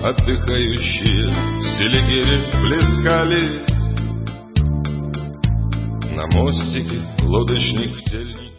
отдыхающие селигери плескали. На мостике лодочник в тельнике